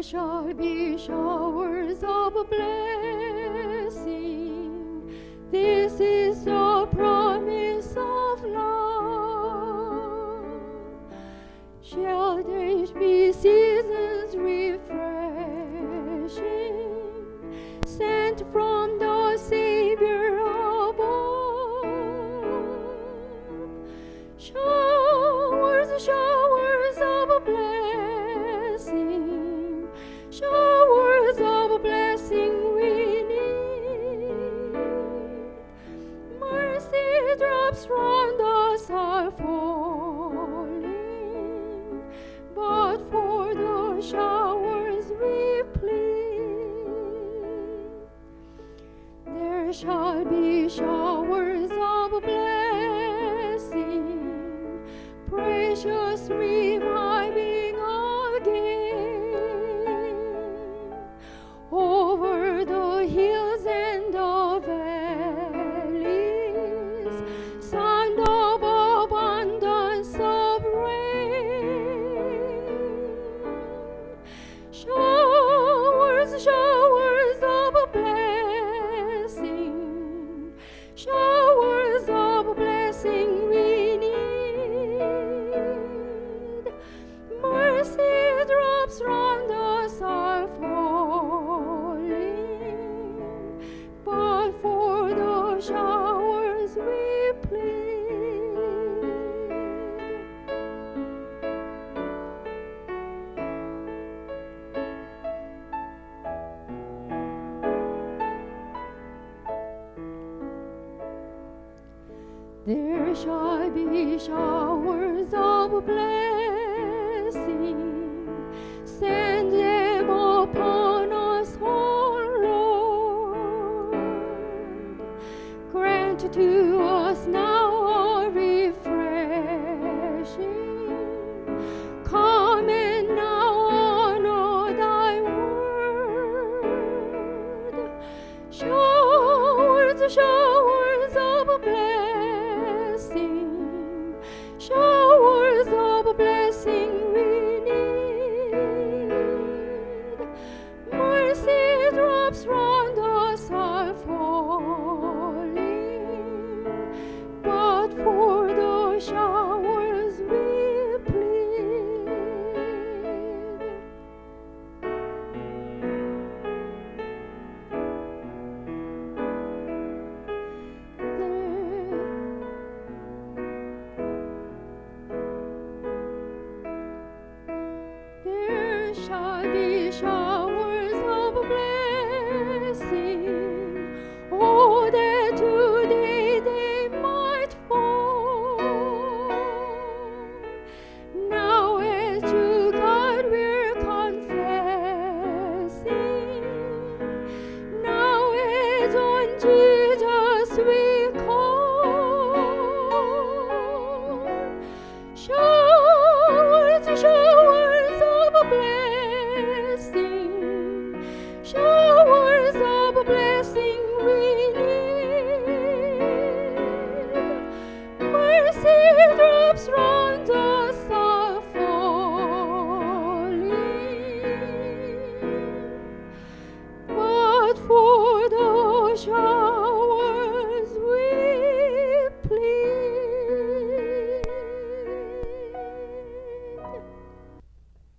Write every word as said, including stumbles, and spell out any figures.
shall be showers of blessing. This is the promise of love. Shall there be seasons refreshing, sent from the Savior above? Showers, showers of blessing, showers of blessing we need. Mercy drops round us are falling, but for the showers we plead. There shall be showers of blessing, precious reviving again, over the hills and the valleys, sound of abundance of rain. Showers, showers of blessing, showers of blessing we need. Mercy drops round us are falling, but for the showers we plead. There shall be showers of blessing, sent